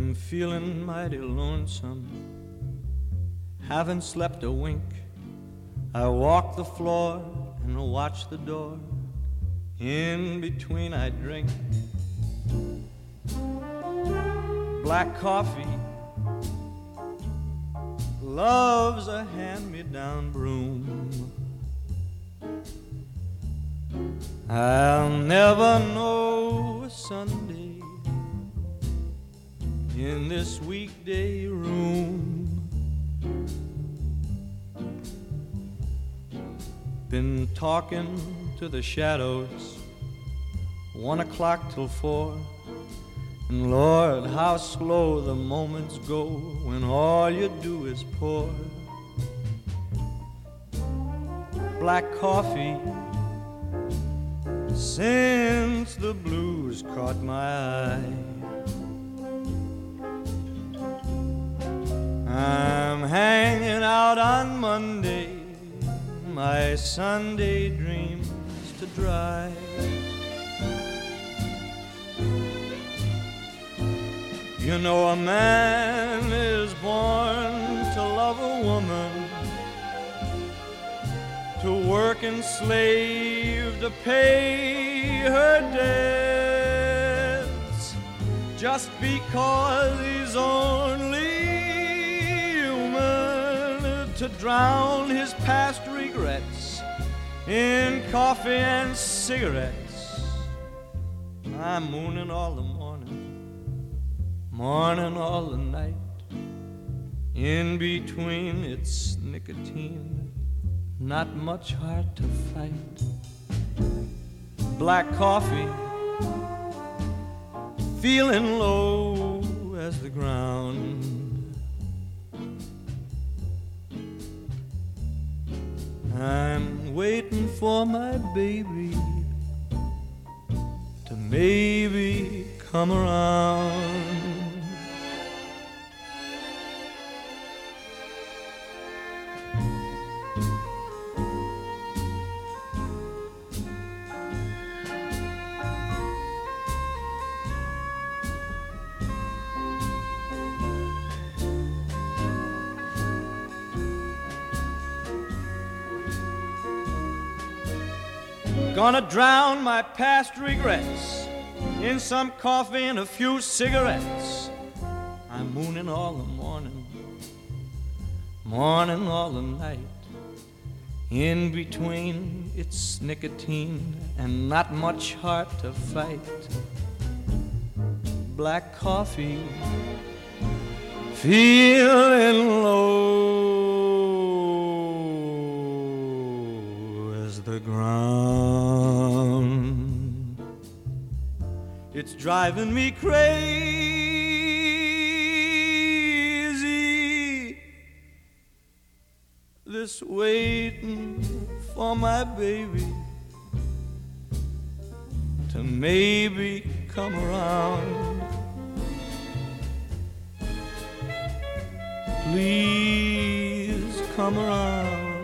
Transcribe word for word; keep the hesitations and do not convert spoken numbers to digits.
I'm feeling mighty lonesome, haven't slept a wink. I walk the floor and watch the door. In between I drink black coffee. Love's a hand-me-down broom. I'll never know a Sunday in this weekday room. Been talking to the shadows, one o'clock till four. And Lord, how slow the moments go when all you do is pour black coffee. Since the blues caught my eye, I'm hanging out on Monday, my Sunday dreams to dry. You know a man is born to love a woman, to work and slave to pay her debts, just because he's only human, to drown his past regrets in coffee and cigarettes. I'm mooning all the morning, morning all the night. In between it's nicotine, not much heart to fight. Black coffee, feeling low as the ground. I'm waiting for my baby to maybe come around. Gonna drown my past regrets in some coffee and a few cigarettes. I'm mooning all the morning, morning all the night. In between it's nicotine and not much heart to fight. Black coffee, feeling low as the ground. It's driving me crazy, this waiting for my baby to maybe come around. Please come around.